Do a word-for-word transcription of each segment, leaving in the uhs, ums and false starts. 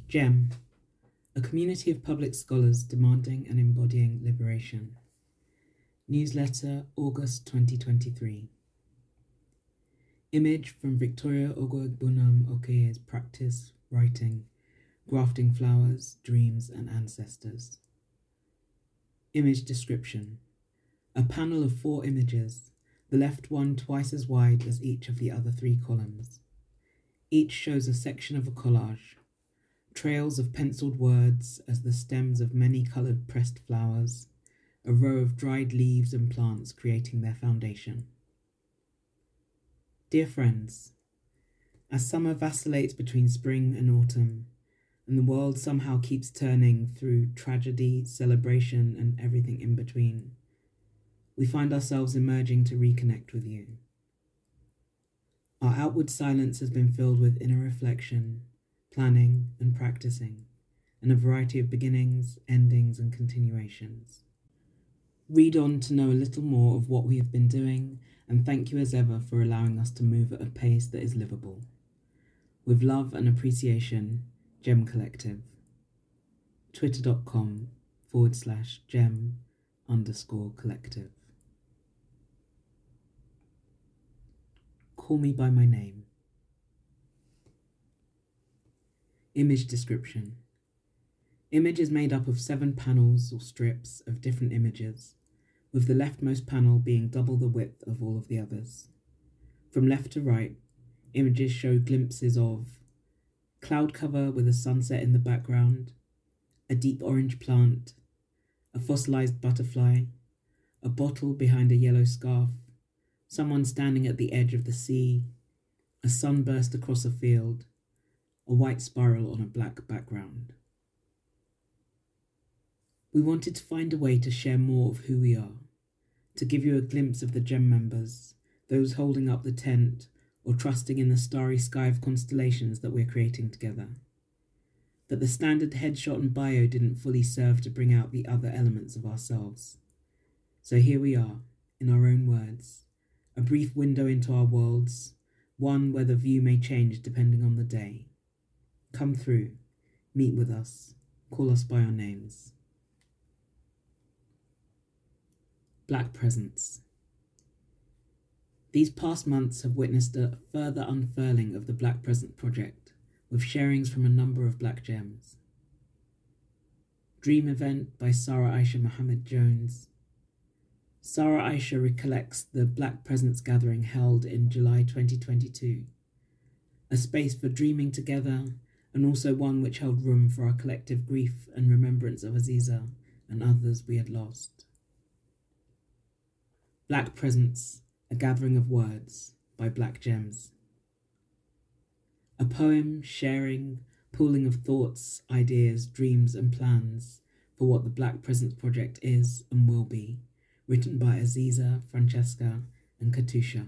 GEM, a community of public scholars demanding and embodying liberation. Newsletter, August twenty twenty-three. Image from Victoria Ogoegbunam Okoye's practice, writing, Grafting Flowers, Dreams and Ancestors. Image description. A panel of four images, the left one twice as wide as each of the other three columns. Each shows a section of a collage, trails of penciled words as the stems of many coloured pressed flowers, a row of dried leaves and plants creating their foundation. Dear friends, as summer vacillates between spring and autumn, and the world somehow keeps turning through tragedy, celebration, and everything in between, we find ourselves emerging to reconnect with you. Our outward silence has been filled with inner reflection, planning, and practicing, and a variety of beginnings, endings, and continuations. Read on to know a little more of what we have been doing, and thank you as ever for allowing us to move at a pace that is livable. With love and appreciation, Gem Collective. Twitter.com forward slash gem underscore collective. Call me by my name. Image description. Image is made up of seven panels or strips of different images, with the leftmost panel being double the width of all of the others. From left to right, images show glimpses of cloud cover with a sunset in the background, a deep orange plant, a fossilized butterfly, a bottle behind a yellow scarf, someone standing at the edge of the sea, a sunburst across a field, a white spiral on a black background. We wanted to find a way to share more of who we are, to give you a glimpse of the GEM members, those holding up the tent or trusting in the starry sky of constellations that we're creating together. That the standard headshot and bio didn't fully serve to bring out the other elements of ourselves. So here we are, in our own words, a brief window into our worlds, one where the view may change depending on the day. Come through, meet with us, call us by our names. Black Presence. These past months have witnessed a further unfurling of the Black Present project, with sharings from a number of Black gems. Dream Event by Sarah Aisha Mohammed Jones. Sarah Aisha recollects the Black Presence gathering held in July twenty twenty-two, a space for dreaming together, and also one which held room for our collective grief and remembrance of Aziza and others we had lost. Black Presence, a gathering of words by Black Gems. A poem, sharing, pooling of thoughts, ideas, dreams and plans for what the Black Presence project is and will be, written by Aziza, Francesca and Katusha.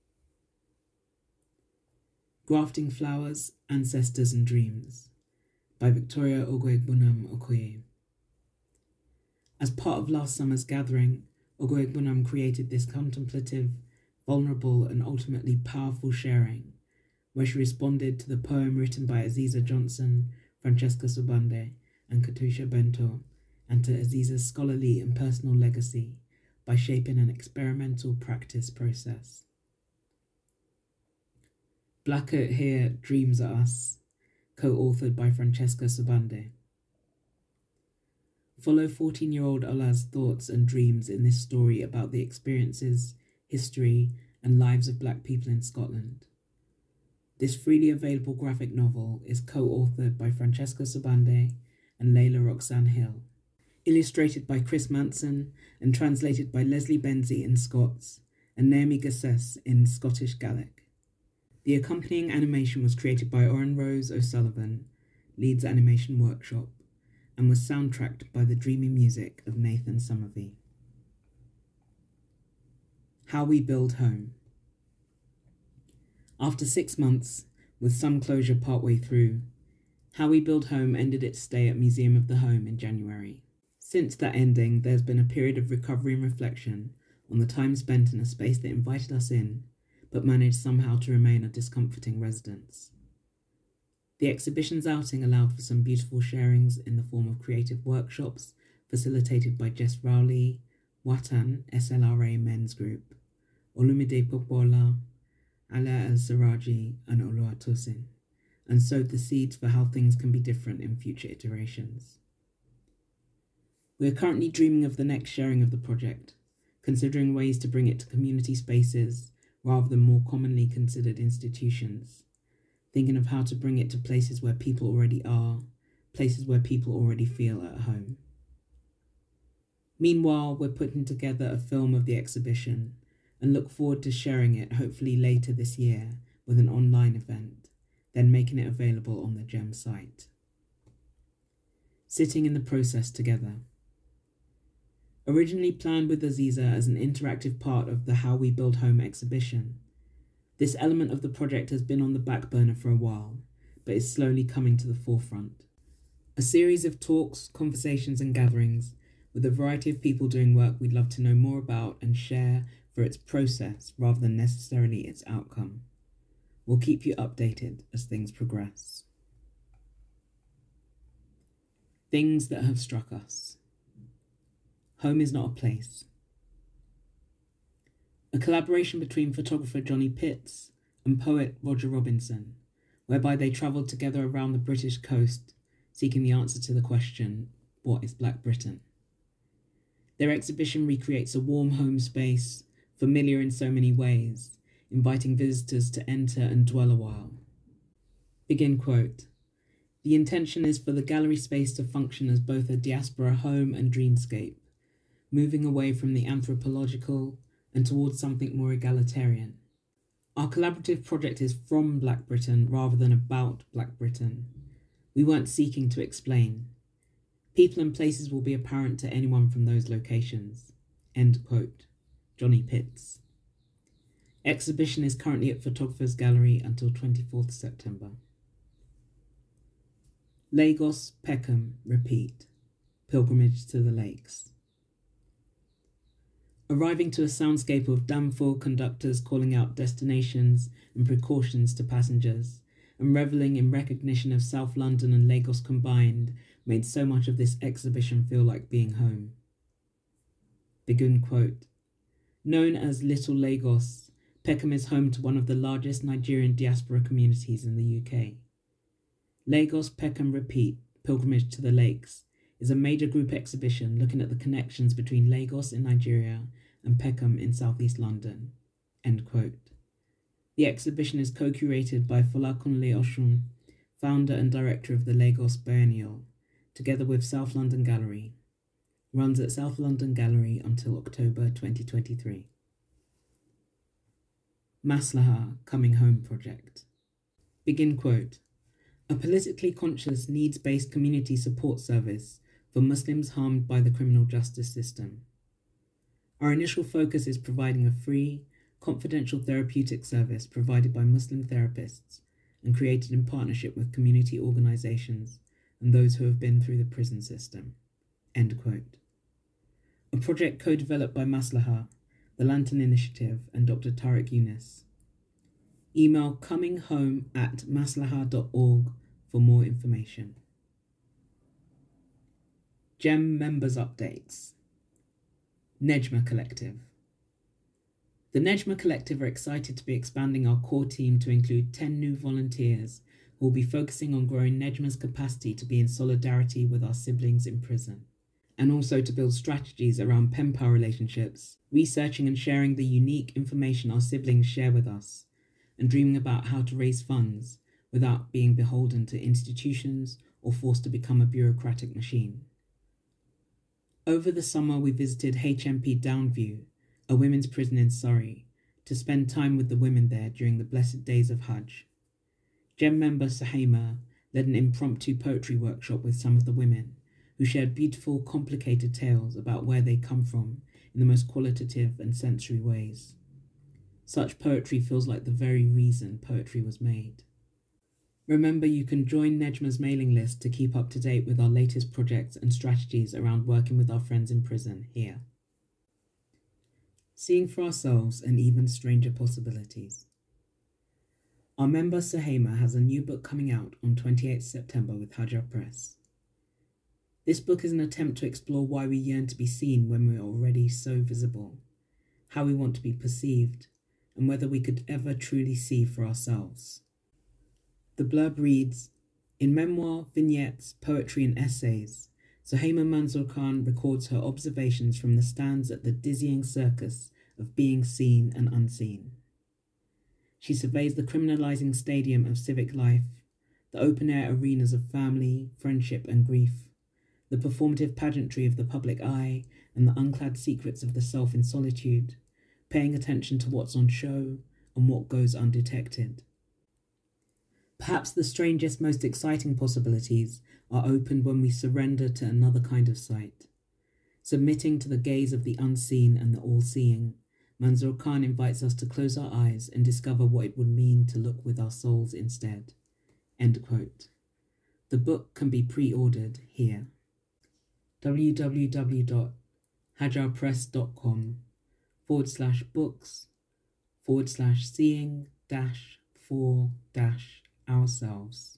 Grafting Flowers, Ancestors and Dreams by Victoria Ogoegbunam Okoye. As part of last summer's gathering, Ogoegbunam created this contemplative, vulnerable and ultimately powerful sharing, where she responded to the poem written by Aziza Johnson, Francesca Sobande and Katusha Bento, and to Aziza's scholarly and personal legacy by shaping an experimental practice process. Black Out Here Dreams Are Us, co-authored by Francesca Sobande. Follow fourteen-year-old Ola's thoughts and dreams in this story about the experiences, history, and lives of Black people in Scotland. This freely available graphic novel is co-authored by Francesca Sobande and Layla Roxanne Hill, illustrated by Chris Manson and translated by Leslie Benzie in Scots and Naomi Gassess in Scottish Gaelic. The accompanying animation was created by Oren Rose O'Sullivan, Leeds Animation Workshop, and was soundtracked by the dreamy music of Nathan Somerville. How We Build Home. After six months, with some closure partway through, How We Build Home ended its stay at Museum of the Home in January. Since that ending, there's been a period of recovery and reflection on the time spent in a space that invited us in, but managed somehow to remain a discomforting residence. The exhibition's outing allowed for some beautiful sharings in the form of creative workshops facilitated by Jess Rowley, Watan S L R A Men's Group, Olumide Popola, Ala El-Saraji and Oluwatosin, and sowed the seeds for how things can be different in future iterations. We are currently dreaming of the next sharing of the project, considering ways to bring it to community spaces rather than more commonly considered institutions, thinking of how to bring it to places where people already are, places where people already feel at home. Meanwhile, we're putting together a film of the exhibition and look forward to sharing it hopefully later this year with an online event, then making it available on the GEM site. Sitting in the process together. Originally planned with Aziza as an interactive part of the How We Build Home exhibition, this element of the project has been on the back burner for a while, but is slowly coming to the forefront. A series of talks, conversations and gatherings with a variety of people doing work we'd love to know more about and share for its process rather than necessarily its outcome. We'll keep you updated as things progress. Things that have struck us. Home is not a place. A collaboration between photographer Johnny Pitts and poet Roger Robinson, whereby they travelled together around the British coast, seeking the answer to the question, what is Black Britain? Their exhibition recreates a warm home space, familiar in so many ways, inviting visitors to enter and dwell a while. Begin quote. The intention is for the gallery space to function as both a diaspora home and dreamscape, moving away from the anthropological and towards something more egalitarian. Our collaborative project is from Black Britain rather than about Black Britain. We weren't seeking to explain. People and places will be apparent to anyone from those locations. End quote. Johnny Pitts. Exhibition is currently at Photographers Gallery until twenty-fourth September. Lagos, Peckham, repeat. Pilgrimage to the Lakes. Arriving to a soundscape of damful conductors calling out destinations and precautions to passengers, and revelling in recognition of South London and Lagos combined, made so much of this exhibition feel like being home. Begin quote. Known as Little Lagos, Peckham is home to one of the largest Nigerian diaspora communities in the U K. Lagos, Peckham, repeat, Pilgrimage to the Lakes is a major group exhibition looking at the connections between Lagos in Nigeria and Peckham in southeast London. End quote. The exhibition is co-curated by Folakunle Oshun, founder and director of the Lagos Biennial, together with South London Gallery. Runs at South London Gallery until October twenty twenty-three. Maslaha Coming Home Project. Begin quote. A politically conscious, needs-based community support service for Muslims harmed by the criminal justice system. Our initial focus is providing a free, confidential therapeutic service provided by Muslim therapists and created in partnership with community organisations and those who have been through the prison system. End quote. A project co-developed by Maslaha, the Lantern Initiative and Doctor Tariq Yunus. Email cominghome at maslaha dot org for more information. GEM members updates. Nejma Collective. The Nejma Collective are excited to be expanding our core team to include ten new volunteers who will be focusing on growing Nejma's capacity to be in solidarity with our siblings in prison, and also to build strategies around pen pal relationships, researching and sharing the unique information our siblings share with us, and dreaming about how to raise funds without being beholden to institutions or forced to become a bureaucratic machine. Over the summer, we visited H M P Downview, a women's prison in Surrey, to spend time with the women there during the blessed days of Hajj. GEM member Suhaima led an impromptu poetry workshop with some of the women, who shared beautiful, complicated tales about where they come from in the most qualitative and sensory ways. Such poetry feels like the very reason poetry was made. Remember, you can join Nejma's mailing list to keep up to date with our latest projects and strategies around working with our friends in prison here. Seeing for ourselves and even stranger possibilities. Our member Suhaima has a new book coming out on twenty-eighth of September with Hajar Press. This book is an attempt to explore why we yearn to be seen when we're already so visible, how we want to be perceived, and whether we could ever truly see for ourselves. The blurb reads, in memoir, vignettes, poetry and essays, Suhaima Manzoor Khan records her observations from the stands at the dizzying circus of being seen and unseen. She surveys the criminalizing stadium of civic life, the open-air arenas of family, friendship and grief, the performative pageantry of the public eye and the unclad secrets of the self in solitude, paying attention to what's on show and what goes undetected. Perhaps the strangest, most exciting possibilities are opened when we surrender to another kind of sight. Submitting to the gaze of the unseen and the all-seeing, Manzoor Khan invites us to close our eyes and discover what it would mean to look with our souls instead. End quote. The book can be pre-ordered here. www.hajarpress.com forward slash books forward slash seeing dash for dash ourselves.